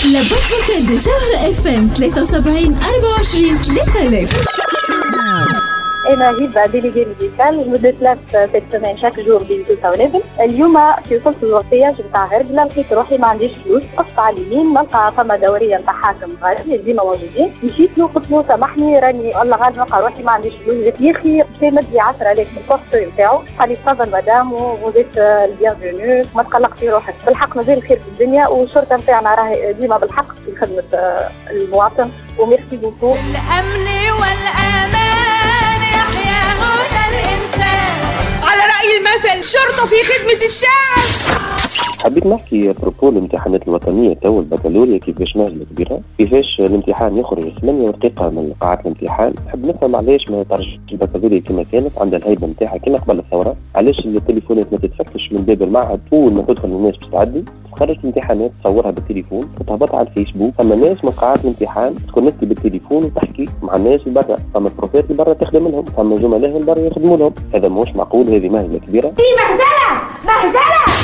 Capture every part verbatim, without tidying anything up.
لابوت فوكال دي جوهرة اف ام ثلاثة وسبعين أربعة وعشرين ثلاثة آلاف. أنا هبة ديليجي ميديكال لمدة ثلاث سنين شاك جور بيزو تاونيفل. اليوم في وصلت الوصية نتاع هربلة لقيت روحي ما عنديش فلوس، قصت على اليمين نلقى فما دورية نتاع حاكم غالي ديما موجودين، مشيت له قلت له سامحني راني الله غالب نلقى روحي ما عنديش فلوس. قلت يا أخي باش مدي عشرة آلاف من الكورسو نتاعو، قال لي تفضل مدام وزيت البيانفونو ما تقلق في روحك. بالحق مازال الخير في الدنيا والشرطة نتاعنا راهي ديما بالحق في خدمة المواطن وميرسي بوكو. الأمن والأمان على رأي المثل شرطة في خدمة الشعب. حبيت نحكي بروبو الامتحانات الوطنية تو البكالوريا كيفاش مهلة كبيرة، كيفاش الامتحان يخرج ثمانية دقيقة من قاعة الامتحان. نحب نفهم علاش ما ترجعش البكالوريا كما كانت عندها الهيبة نتاعها كما قبل الثورة، علاش التليفونات ما تتفتش من باب المعهد طول ما تدخل الناس باش تعدي، تخرج الامتحانات تصورها بالتليفون وتهبطها على الفيسبوك. ثم ناس من قاعات الامتحان تكونكتي بالتليفون وتحكي مع الناس اللي برا، ثم البروفيسور اللي برا تخدم لهم، ثم زملائهم اللي برا يخدموا لهم. هذا مش معقول، هذه مهزلة كبيرة. دي مهزلة مهزلة.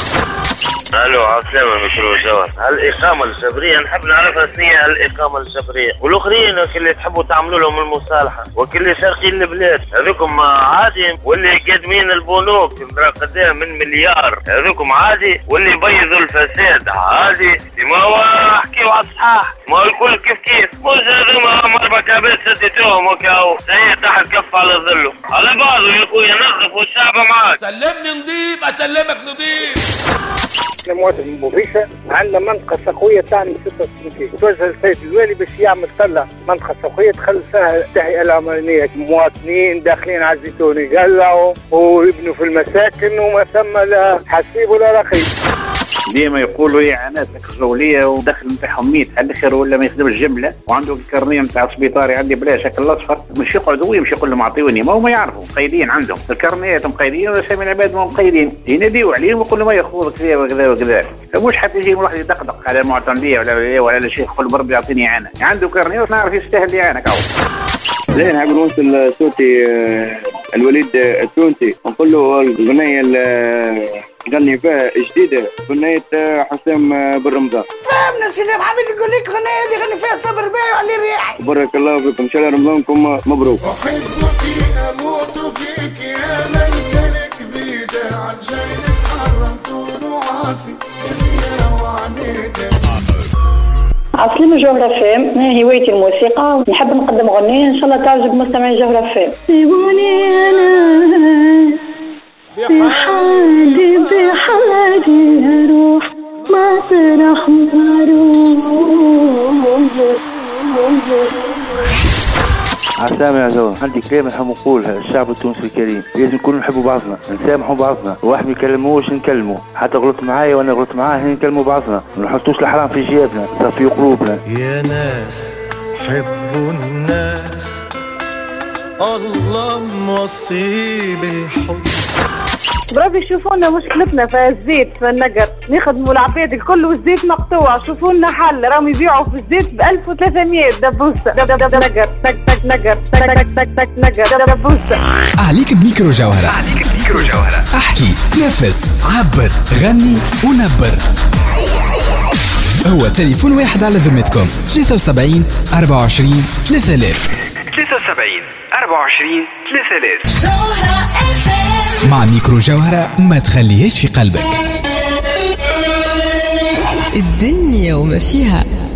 الو عسلامة المشروع جوهر. الإقامة الجبرية نحب نعرفها شنية الإقامة الجبرية، والآخرين اللي تحبوا تعملوا لهم المصالحة وكل سارقين البلاد هذوكم عادي، واللي قادمين البنوك قدام من مليار هذوكم عادي، واللي يبيضوا الفساد عادي. ما هو احكيوا على الصحاح، ما هو الكل كيف كيف، مش هذوما مربكة بس سديتوهم وكاو سيء تحت كف على ظله على بعضه يا خويا. نظف والشعب معاك. سلمني نظيف اسلمك نظيف. مواطن من بوفيسة عندنا منطقة سقوية تعني ستة سنين، توجه السيد الوالي باش يعمل طلع منطقة سقوية تخلص فيها التهيئة العمرانية، مواطنين داخلين على الزيتون يقلعوا ويبنوا في المساكن وما ثم لا حسيب ولا رقيب. ديما يقولوا اعانات الخزوليه ودخل نتاعهم ميت على الاخر ولا ما يخدمش جمله، وعنده الكارنيه نتاع السبيطاري عندي بلا شكل الاصفر، مش يقعدوا ويمشي يقول لهم اعطيوني، ما هما يعرفوا مقيدين عندهم الكارنيات مقيدين وسامي العباد ما مقيدين، يناديوا عليهم ويقول لهم ما ياخذوا كذا وكذا وكذا. مش حتى يجي واحد يدقدق على المعتمديه ولا ولا الشيخ يقول بربي يعطيني اعانه، عنده كارنيه ونعرف يستاهل اعانه كاو. زين نحب نوصل صوتي الوليد التونسي نقول له الغنية اللي غني فيها جديدة غنية حسام بن رمضان. فهمنا سيدي حبيبي يقول لك غنية اللي غني فيها صبر باي وعلي ريحي. بارك الله فيكم، إن شاء الله رمضانكم مبروك. أحبك أموت فيك يا ملكة كبيدة عن جاي حرمت وعاصي اسمي وعنيدة. عسلامة جوهرة فام، هوايتي الموسيقى، نحب نقدم غنية إن شاء الله تعجب مستمعين جوهرة فام. سيبوني أنا بحالي بحالي أروح مطرح ما أروح. عسلامة يا زوج، عندي كلام نحب نقولها. الشعب التونسي الكريم لازم نكونوا نحبوا بعضنا، نسامحوا بعضنا، واحد ما يكلموش نكلموا، حتى غلط معايا وانا غلط معاه نكلموا بعضنا، ما نحطوش الحرام في جيبنا، صفيوا قلوبنا. يا ناس حبوا الناس الله موصي بالحب. برافي شوفوا لنا مشكلتنا في الزيت في النقر، نخدموا العباد الكل والزيت مقطوع، شوفوا لنا حل، راهم يبيعوا في الزيت ب ألف وثلاثمية دبوسة. نقر تك تك نقر تك تك تك تك نقر دبوسة. عليك بميكرو جوهرة، عليك بميكرو جوهرة، احكي نفس عبر غني ونبر. هو تليفون واحد على ذمتكم ثلاثة وسبعين أربعة وعشرين ثلاثة آلاف ثلاثة وسبعين أربعة وعشرين ثلاثة آلاف. مع ميكرو جوهرة ما تخليهاش في قلبك. الدنيا وما فيها.